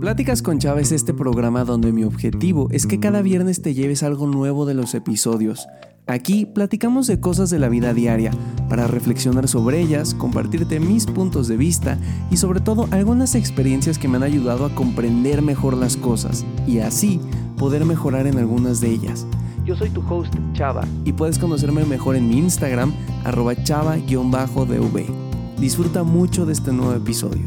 Pláticas con Chava es este programa donde mi objetivo es que cada viernes te lleves algo nuevo de los episodios. Aquí platicamos de cosas de la vida diaria, para reflexionar sobre ellas, compartirte mis puntos de vista y sobre todo algunas experiencias que me han ayudado a comprender mejor las cosas y así poder mejorar en algunas de ellas. Yo soy tu host, Chava, y puedes conocerme mejor en mi Instagram, @chava_dv. Disfruta mucho de este nuevo episodio.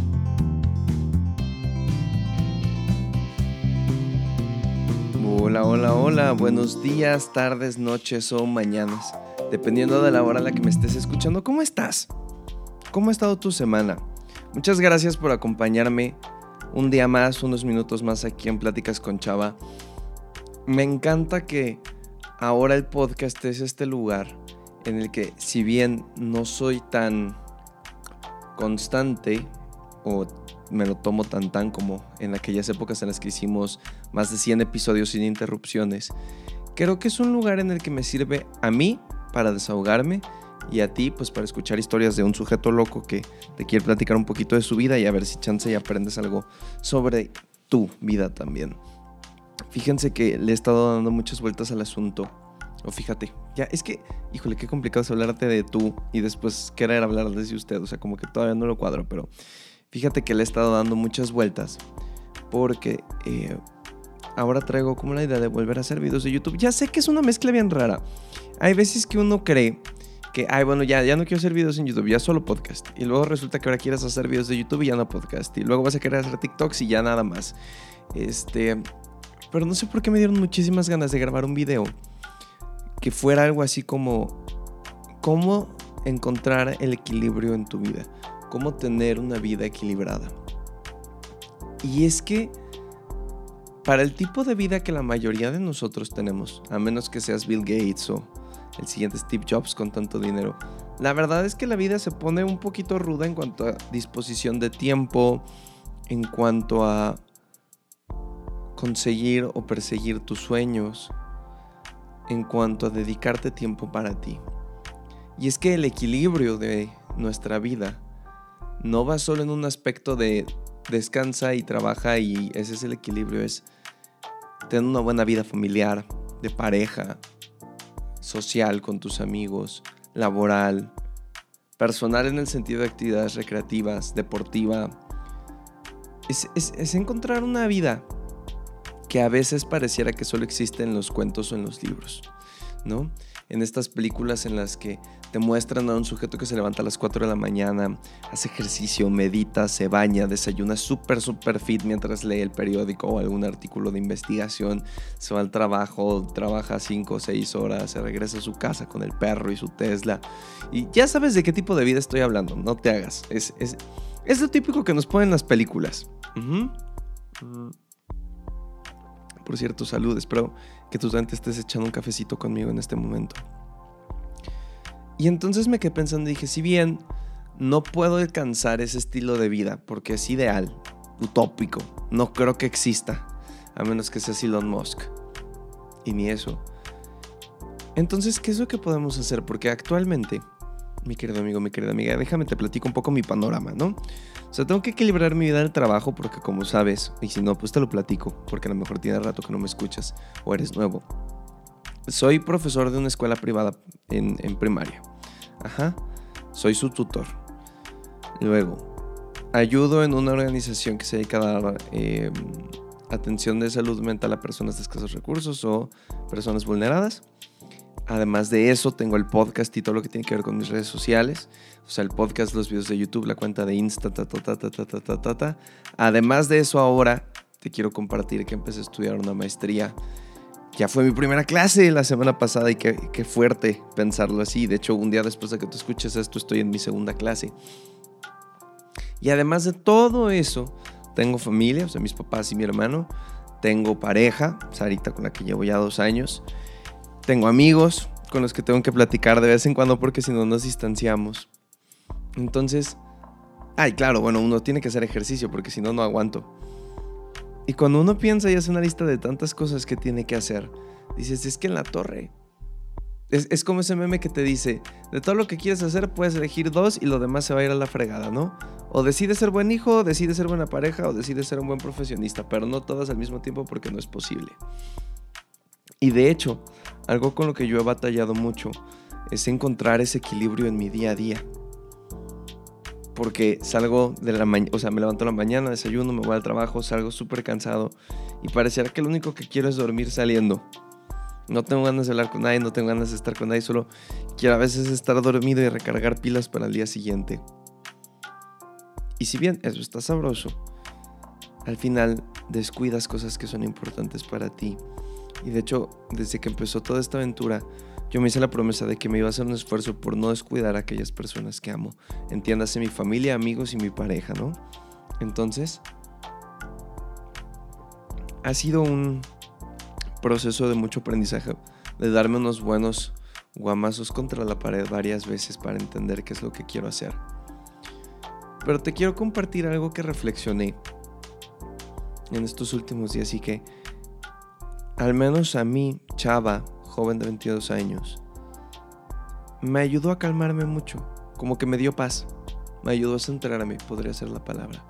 Hola, buenos días, tardes, noches o mañanas, dependiendo de la hora en la que me estés escuchando. ¿Cómo estás? ¿Cómo ha estado tu semana? Muchas gracias por acompañarme un día más, unos minutos más aquí en Pláticas con Chava. Me encanta que ahora el podcast es este lugar en el que, si bien no soy tan constante o me lo tomo tan como en aquellas épocas en las que hicimos más de 100 episodios sin interrupciones, creo que es un lugar en el que me sirve a mí para desahogarme y a ti pues para escuchar historias de un sujeto loco que te quiere platicar un poquito de su vida y a ver si chance y aprendes algo sobre tu vida también. Fíjense que le he estado dando muchas vueltas al asunto. O fíjate, ya es que, híjole, qué complicado es hablarte de tú y después querer hablar desde usted. O sea, como que todavía no lo cuadro, pero fíjate que le he estado dando muchas vueltas porque ahora traigo como la idea de volver a hacer videos de YouTube. Ya sé que es una mezcla bien rara. Hay veces que uno cree que, bueno, ya no quiero hacer videos en YouTube, ya solo podcast. Y luego resulta que ahora quieres hacer videos de YouTube y ya no podcast. Y luego vas a querer hacer TikToks y ya nada más. Pero no sé por qué me dieron muchísimas ganas de grabar un video que fuera algo así como cómo encontrar el equilibrio en tu vida, cómo tener una vida equilibrada. Y es que para el tipo de vida que la mayoría de nosotros tenemos, a menos que seas Bill Gates o el siguiente Steve Jobs con tanto dinero, la verdad es que la vida se pone un poquito ruda en cuanto a disposición de tiempo, en cuanto a conseguir o perseguir tus sueños, en cuanto a dedicarte tiempo para ti. Y es que el equilibrio de nuestra vida no va solo en un aspecto de descansa y trabaja y ese es el equilibrio, es tener una buena vida familiar, de pareja, social con tus amigos, laboral, personal en el sentido de actividades recreativas, deportiva. Es encontrar una vida que a veces pareciera que solo existe en los cuentos o en los libros, ¿no? En estas películas en las que te muestran a un sujeto que se levanta a las 4 de la mañana, hace ejercicio, medita, se baña, desayuna súper fit mientras lee el periódico o algún artículo de investigación, se va al trabajo, trabaja 5 o 6 horas, se regresa a su casa con el perro y su Tesla. Y ya sabes de qué tipo de vida estoy hablando, no te hagas. Es lo típico que nos ponen las películas. Por cierto, salud, espero que tú también te estés echando un cafecito conmigo en este momento. Y entonces me quedé pensando y dije, si bien no puedo alcanzar ese estilo de vida porque es ideal, utópico, no creo que exista, a menos que seas Elon Musk, y ni eso. Entonces, ¿qué es lo que podemos hacer? Porque actualmente, mi querido amigo, mi querida amiga, déjame te platico un poco mi panorama, ¿no? O sea, tengo que equilibrar mi vida del trabajo porque, como sabes, y si no, pues te lo platico, porque a lo mejor tiene rato que no me escuchas o eres nuevo. Soy profesor de una escuela privada en primaria. Soy su tutor. Luego, ayudo en una organización que se dedica a dar atención de salud mental a personas de escasos recursos o personas vulneradas. Además de eso, tengo el podcast y todo lo que tiene que ver con mis redes sociales. O sea, el podcast, los videos de YouTube, la cuenta de Insta, Además de eso, ahora te quiero compartir que empecé a estudiar una maestría. Ya fue mi primera clase la semana pasada y qué fuerte pensarlo así. De hecho, un día después de que tú escuches esto, estoy en mi segunda clase. Y además de todo eso, tengo familia, o sea, mis papás y mi hermano. Tengo pareja, Sarita, con la que llevo ya 2 años. Tengo amigos con los que tengo que platicar de vez en cuando porque si no nos distanciamos. Entonces, claro, bueno, uno tiene que hacer ejercicio porque si no, no aguanto. Y cuando uno piensa y hace una lista de tantas cosas que tiene que hacer, dices, es que en la torre, Es como ese meme que te dice, de todo lo que quieres hacer puedes elegir 2 y lo demás se va a ir a la fregada, ¿no? O decides ser buen hijo, o decides ser buena pareja, o decides ser un buen profesionista, pero no todas al mismo tiempo porque no es posible. Y de hecho, algo con lo que yo he batallado mucho es encontrar ese equilibrio en mi día a día. Porque salgo de la mañana, o sea, me levanto a la mañana, desayuno, me voy al trabajo, salgo súper cansado y pareciera que lo único que quiero es dormir saliendo. No tengo ganas de hablar con nadie, no tengo ganas de estar con nadie, solo quiero a veces estar dormido y recargar pilas para el día siguiente. Y si bien eso está sabroso, al final descuidas cosas que son importantes para ti. Y de hecho, desde que empezó toda esta aventura, yo me hice la promesa de que me iba a hacer un esfuerzo por no descuidar a aquellas personas que amo. Entiéndase, mi familia, amigos y mi pareja, ¿no? Entonces, ha sido un proceso de mucho aprendizaje, de darme unos buenos guamazos contra la pared varias veces para entender qué es lo que quiero hacer. Pero te quiero compartir algo que reflexioné en estos últimos días y que, al menos a mí, chava, joven de 22 años, me ayudó a calmarme mucho, como que me dio paz, me ayudó a centrarme, podría ser la palabra.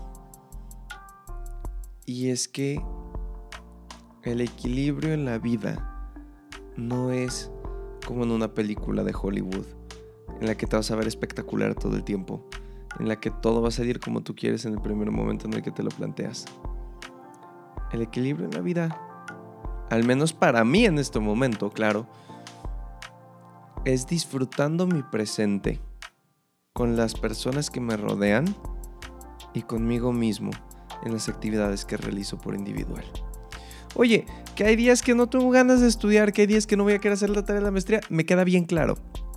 Y es que el equilibrio en la vida no es como en una película de Hollywood, en la que te vas a ver espectacular todo el tiempo, en la que todo va a salir como tú quieres en el primer momento en el que te lo planteas. El equilibrio en la vida, al menos para mí en este momento, claro, es disfrutando mi presente con las personas que me rodean y conmigo mismo en las actividades que realizo por individual. Oye, que hay días que no tengo ganas de estudiar, que hay días que no voy a querer hacer la tarea de la maestría, me queda bien claro.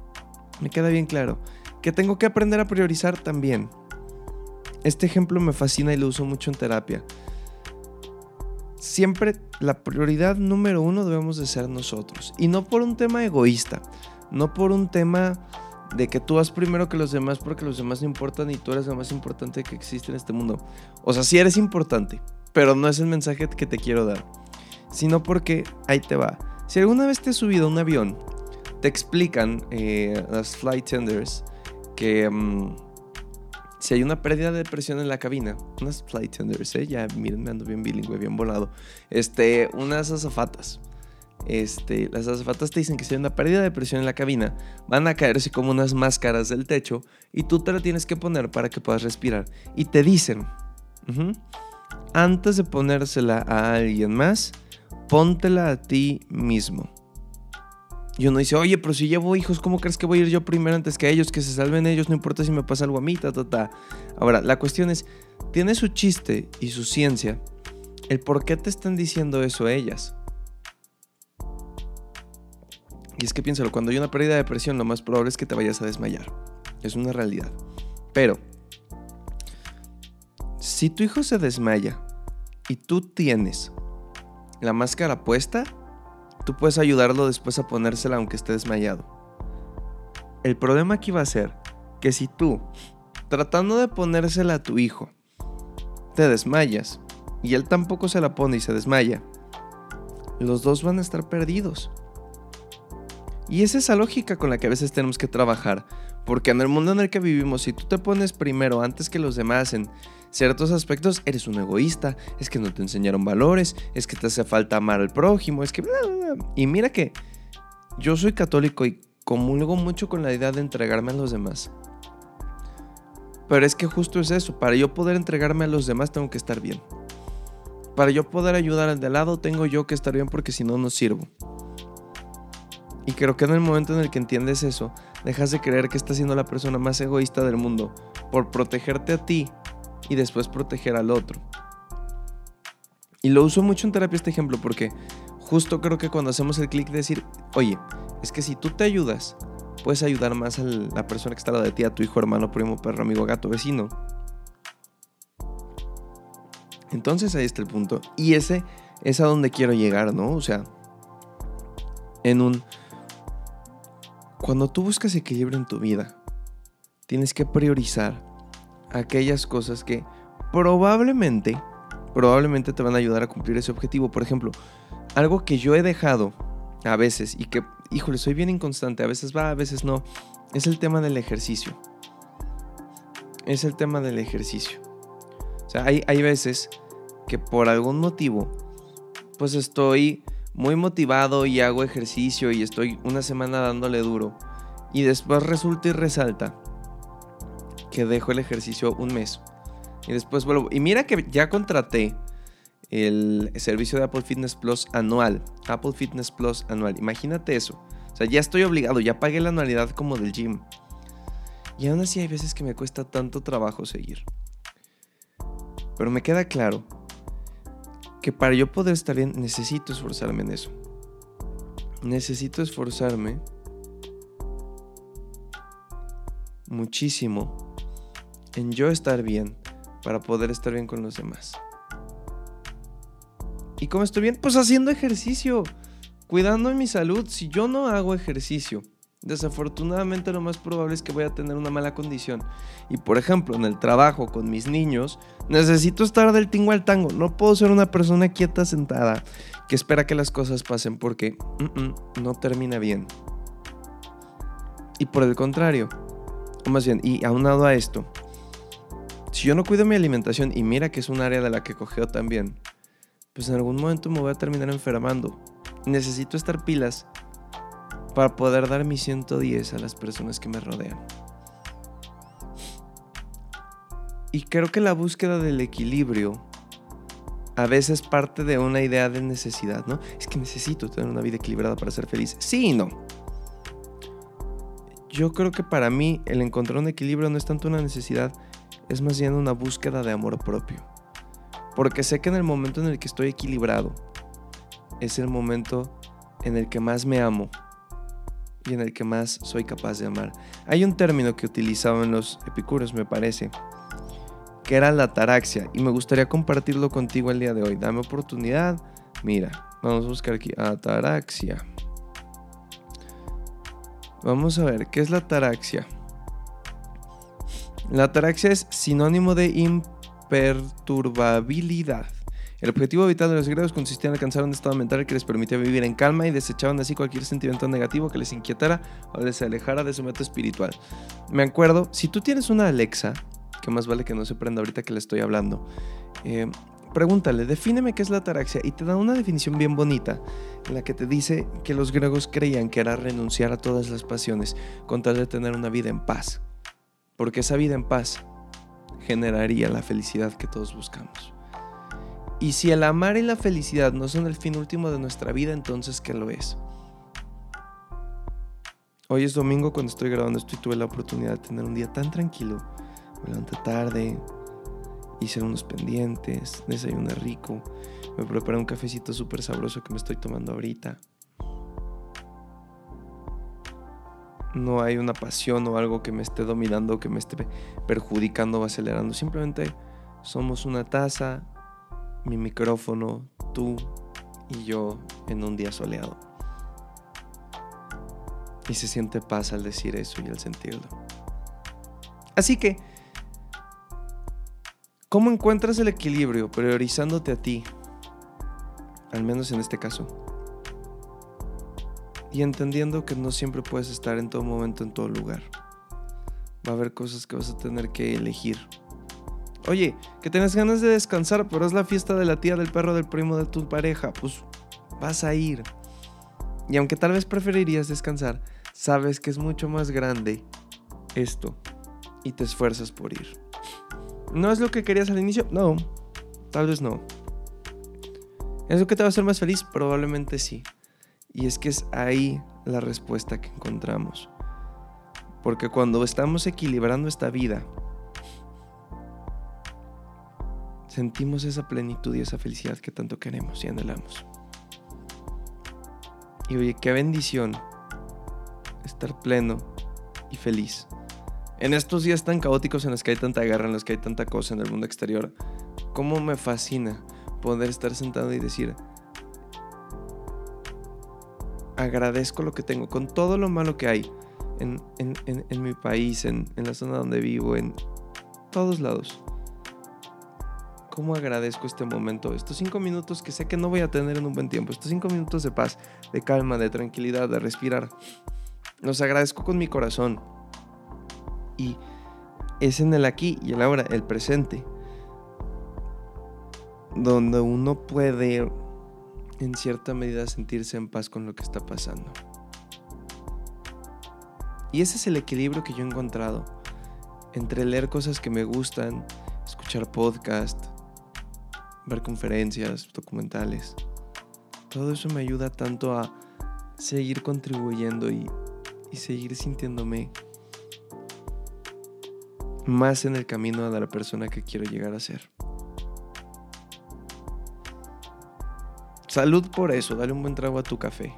Que tengo que aprender a priorizar también. Este ejemplo me fascina y lo uso mucho en terapia. Siempre la prioridad número 1 debemos de ser nosotros. Y no por un tema egoísta, no por un tema de que tú vas primero que los demás porque los demás no importan y tú eres lo más importante que existe en este mundo. O sea, sí eres importante, pero no es el mensaje que te quiero dar. Sino porque, ahí te va. Si alguna vez te has subido a un avión, te explican las flight attendants que si hay una pérdida de presión en la cabina, unas flight attendants, ya miren, me ando bien bilingüe, bien volado, unas azafatas. Las azafatas te dicen que si hay una pérdida de presión en la cabina, van a caerse como unas máscaras del techo y tú te la tienes que poner para que puedas respirar. Y te dicen, antes de ponérsela a alguien más, póntela a ti mismo. Y uno dice, oye, pero si llevo hijos, ¿cómo crees que voy a ir yo primero antes que ellos? Que se salven ellos, no importa si me pasa algo a mí, Ahora, la cuestión es, tiene su chiste y su ciencia el por qué te están diciendo eso ellas. Y es que piénsalo, cuando hay una pérdida de presión, lo más probable es que te vayas a desmayar. Es una realidad. Pero, si tu hijo se desmaya y tú tienes la máscara puesta, tú puedes ayudarlo después a ponérsela aunque esté desmayado. El problema aquí va a ser que si tú, tratando de ponérsela a tu hijo, te desmayas y él tampoco se la pone y se desmaya, los dos van a estar perdidos. Y es esa lógica con la que a veces tenemos que trabajar, porque en el mundo en el que vivimos, si tú te pones primero antes que los demás en ciertos aspectos, eres un egoísta, es que no te enseñaron valores, es que te hace falta amar al prójimo, es que bla, bla, bla. Y mira que yo soy católico y comulgo mucho con la idea de entregarme a los demás. Pero es que justo es eso, para yo poder entregarme a los demás tengo que estar bien. Para yo poder ayudar al de lado tengo yo que estar bien porque si no, no sirvo. Y creo que en el momento en el que entiendes eso, dejas de creer que estás siendo la persona más egoísta del mundo por protegerte a ti y después proteger al otro. Y lo uso mucho en terapia este ejemplo porque justo creo que cuando hacemos el clic de decir, oye, es que si tú te ayudas, puedes ayudar más a la persona que está al lado de ti, a tu hijo, hermano, primo, perro, amigo, gato, vecino. Entonces ahí está el punto. Y ese es a donde quiero llegar, ¿no? O sea, cuando tú buscas equilibrio en tu vida, tienes que priorizar aquellas cosas que probablemente te van a ayudar a cumplir ese objetivo. Por ejemplo, algo que yo he dejado a veces, y que, híjole, soy bien inconstante, a veces va, a veces no, es el tema del ejercicio. Es el tema del ejercicio. O sea, hay veces que por algún motivo, pues estoy muy motivado y hago ejercicio y estoy una semana dándole duro. Y después resulta y resalta que dejo el ejercicio un mes. Y después vuelvo. Y mira que ya contraté el servicio de Apple Fitness Plus anual. Apple Fitness Plus anual. Imagínate eso. O sea, ya estoy obligado. Ya pagué la anualidad como del gym. Y aún así hay veces que me cuesta tanto trabajo seguir. Pero me queda claro que para yo poder estar bien necesito esforzarme en eso. Necesito esforzarme muchísimo en yo estar bien para poder estar bien con los demás. ¿Y cómo estoy bien? Pues haciendo ejercicio, cuidando mi salud. Si yo no hago ejercicio, desafortunadamente lo más probable es que voy a tener una mala condición. Y por ejemplo, en el trabajo con mis niños, necesito estar del tingo al tango. No puedo ser una persona quieta sentada que espera que las cosas pasen porque no termina bien. Y por el contrario, o más bien, y aunado a esto, si yo no cuido mi alimentación, y mira que es un área de la que cojeo también, pues en algún momento me voy a terminar enfermando. Necesito estar pilas para poder dar mi 110 a las personas que me rodean. Y creo que la búsqueda del equilibrio a veces parte de una idea de necesidad, ¿no? Es que necesito tener una vida equilibrada para ser feliz. Sí y no. Yo creo que para mí el encontrar un equilibrio no es tanto una necesidad, es más bien una búsqueda de amor propio. Porque sé que en el momento en el que estoy equilibrado es el momento en el que más me amo y en el que más soy capaz de amar. Hay un término que utilizaban los epicúreos, me parece, que era la ataraxia, y me gustaría compartirlo contigo el día de hoy. Dame oportunidad. Mira, vamos a buscar aquí ataraxia. Vamos a ver, ¿qué es la ataraxia? La ataraxia es sinónimo de imperturbabilidad. El objetivo vital de los griegos consistía en alcanzar un estado mental que les permitía vivir en calma y desechaban así cualquier sentimiento negativo que les inquietara o les alejara de su meta espiritual. Me acuerdo, si tú tienes una Alexa, que más vale que no se prenda ahorita que le estoy hablando, pregúntale, defíneme qué es la ataraxia, y te da una definición bien bonita en la que te dice que los griegos creían que era renunciar a todas las pasiones con tal de tener una vida en paz, porque esa vida en paz generaría la felicidad que todos buscamos. Y si el amar y la felicidad no son el fin último de nuestra vida, entonces ¿qué lo es? Hoy es domingo cuando estoy grabando esto y tuve la oportunidad de tener un día tan tranquilo. Me levanté tarde, hice unos pendientes, desayuné rico, me preparé un cafecito súper sabroso que me estoy tomando ahorita. No hay una pasión o algo que me esté dominando, que me esté perjudicando o acelerando. Simplemente somos una taza, mi micrófono, tú y yo en un día soleado. Y se siente paz al decir eso y al sentirlo. Así que, ¿cómo encuentras el equilibrio priorizándote a ti? Al menos en este caso. Y entendiendo que no siempre puedes estar en todo momento, en todo lugar. Va a haber cosas que vas a tener que elegir. Oye, que tienes ganas de descansar, pero es la fiesta de la tía, del perro, del primo de tu pareja. Pues vas a ir. Y aunque tal vez preferirías descansar, sabes que es mucho más grande esto. Y te esfuerzas por ir. ¿No es lo que querías al inicio? No, tal vez no. ¿Es lo que te va a hacer más feliz? Probablemente sí. Y es que es ahí la respuesta que encontramos. Porque cuando estamos equilibrando esta vida, sentimos esa plenitud y esa felicidad que tanto queremos y anhelamos. Y oye, qué bendición estar pleno y feliz. En estos días tan caóticos en los que hay tanta guerra, en los que hay tanta cosa en el mundo exterior, cómo me fascina poder estar sentado y decir: agradezco lo que tengo, con todo lo malo que hay en mi país, en la zona donde vivo, en todos lados. cómo agradezco este momento, estos 5 minutos que sé que no voy a tener en un buen tiempo, estos 5 minutos de paz, de calma, de tranquilidad, de respirar. Los agradezco con mi corazón. Y es en el aquí y el ahora, el presente, donde uno puede, en cierta medida, sentirse en paz con lo que está pasando. Y ese es el equilibrio que yo he encontrado entre leer cosas que me gustan, escuchar podcasts, ver conferencias, documentales. Todo eso me ayuda tanto a seguir contribuyendo y seguir sintiéndome más en el camino a la persona que quiero llegar a ser. Salud por eso, dale un buen trago a tu café.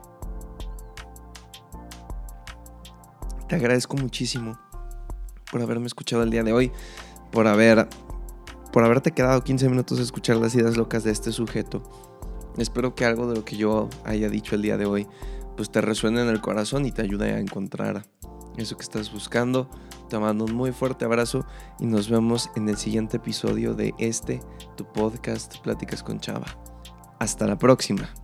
Te agradezco muchísimo por haberme escuchado el día de hoy, por haberte quedado 15 minutos a escuchar las ideas locas de este sujeto. Espero que algo de lo que yo haya dicho el día de hoy pues te resuene en el corazón y te ayude a encontrar eso que estás buscando. Te mando un muy fuerte abrazo y nos vemos en el siguiente episodio de tu podcast Pláticas con Chava. Hasta la próxima.